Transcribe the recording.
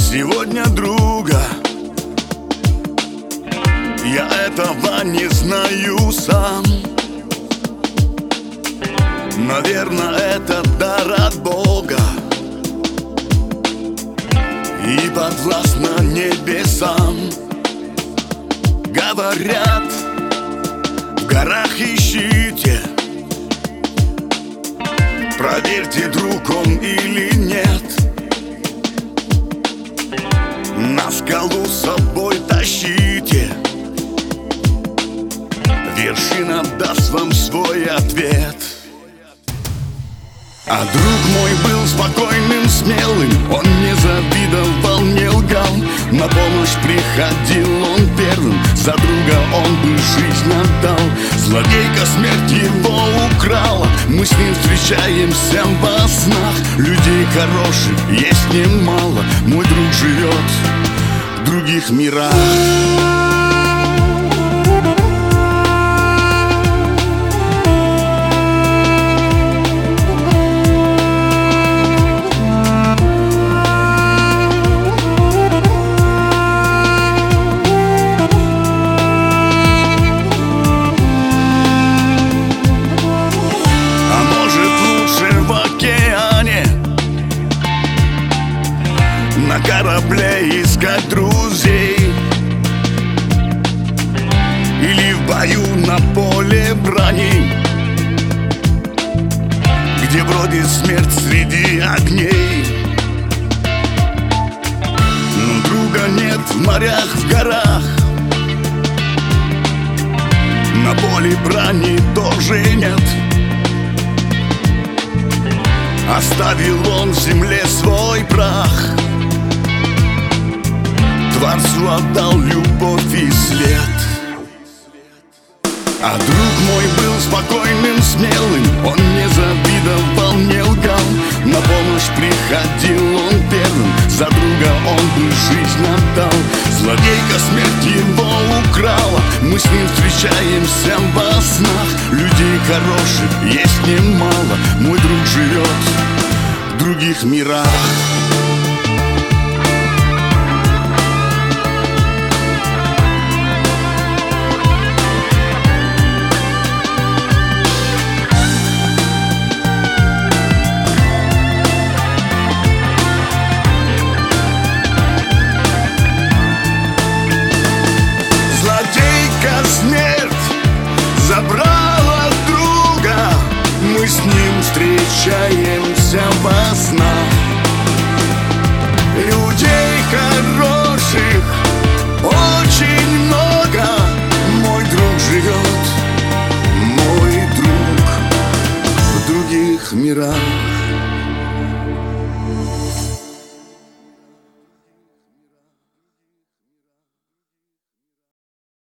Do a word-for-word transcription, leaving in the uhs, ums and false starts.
сегодня друга. Я этого не знаю сам. Наверное, это дар от Бога и подвластно небесам. Говорят, в горах ищите, проверьте, друг он или нет. На скалу с собой тащите, вершина даст вам свой ответ. А друг мой был спокойным, смелым, он не завидовал, не лгал. На помощь приходил он первым, за друга он бы жизнь отдал. Злодейка смерть его украла, мы с ним встречаемся во снах. Людей хороших есть немало, мой друг живет в других мирах. На корабле искать друзей или в бою на поле брани, где бродит смерть среди огней. Но друга нет в морях, в горах, на поле брани тоже нет. Оставил он в земле свой прах, Творцу отдал любовь и свет. А друг мой был спокойным, смелым, он не завидовал, не лгал. На помощь приходил он первым, за друга он бы жизнь отдал. Злодейка смерть его украла, мы с ним встречаемся во снах. Людей хороших есть немало, мой друг живет в других мирах. Забрала друга, мы с ним встречаемся во снах. Людей хороших очень много, мой друг живет, мой друг в других мирах.